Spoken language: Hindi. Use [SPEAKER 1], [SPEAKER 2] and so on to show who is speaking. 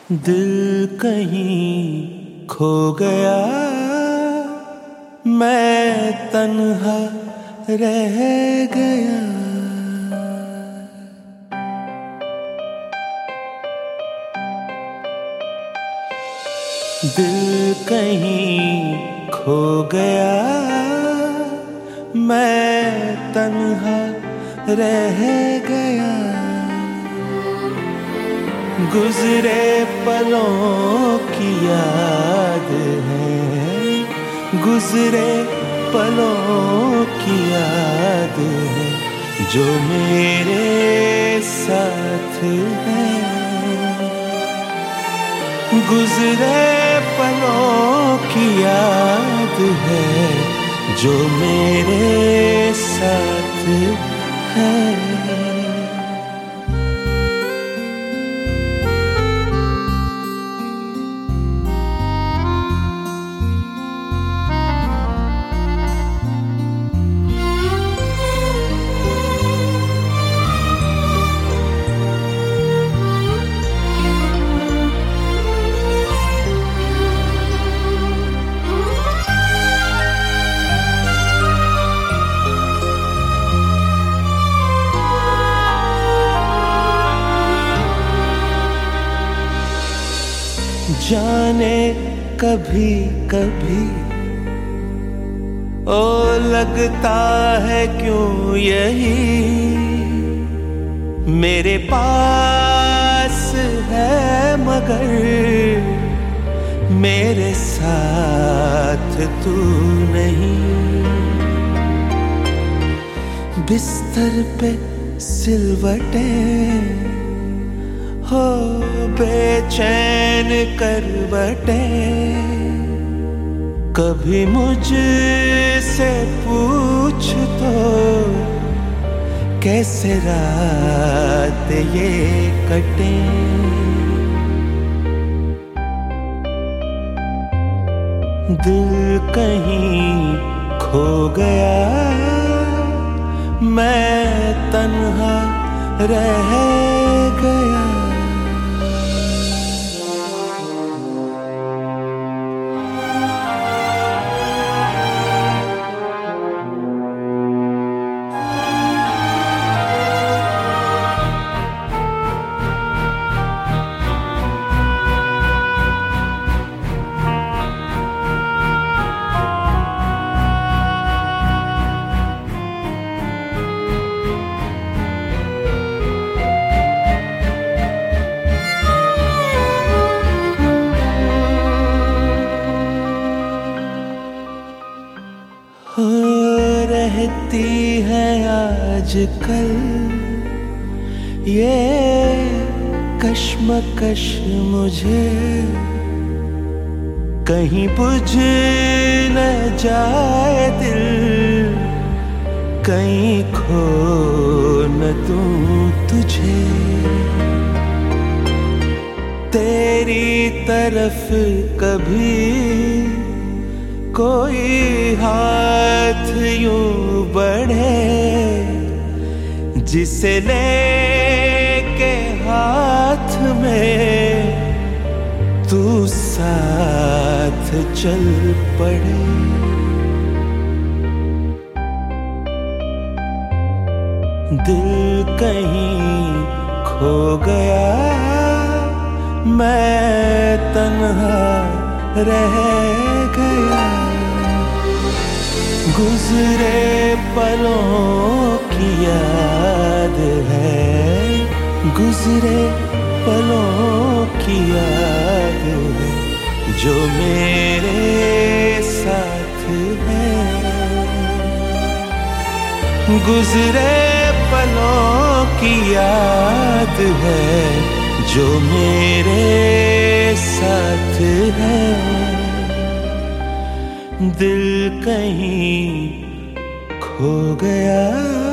[SPEAKER 1] दिल कहीं खो गया, मैं तन्हा रह गया। दिल कहीं खो गया, मैं तन्हा रह गया। गुजरे पलों की याद है, गुजरे पलों की याद है, जो मेरे साथ है। गुजरे पलों की याद है, जो मेरे साथ है। जाने कभी कभी ओ लगता है क्यों यही मेरे पास है, मगर मेरे साथ तू नहीं। बिस्तर पे सिलवटें हो बेचैन करवटें, कभी मुझसे पूछ तो कैसे रात ये कटे। दिल कहीं खो गया, मैं तन्हा रह गया। हो रहती है आजकल ये कश्मकश मुझे, कहीं बुझ न जाए दिल, कहीं खो न दूं तुझे। तेरी तरफ कभी कोई हाथ यूं बढ़े, जिसे लेके हाथ में तू साथ चल पड़े। दिल कहीं खो गया, मैं तन्हा रह गया। गुजरे पलों की याद है, गुजरे पलों की याद है, जो मेरे साथ है। गुजरे पलों की याद है, जो मेरे साथ है। दिल कहीं खो गया।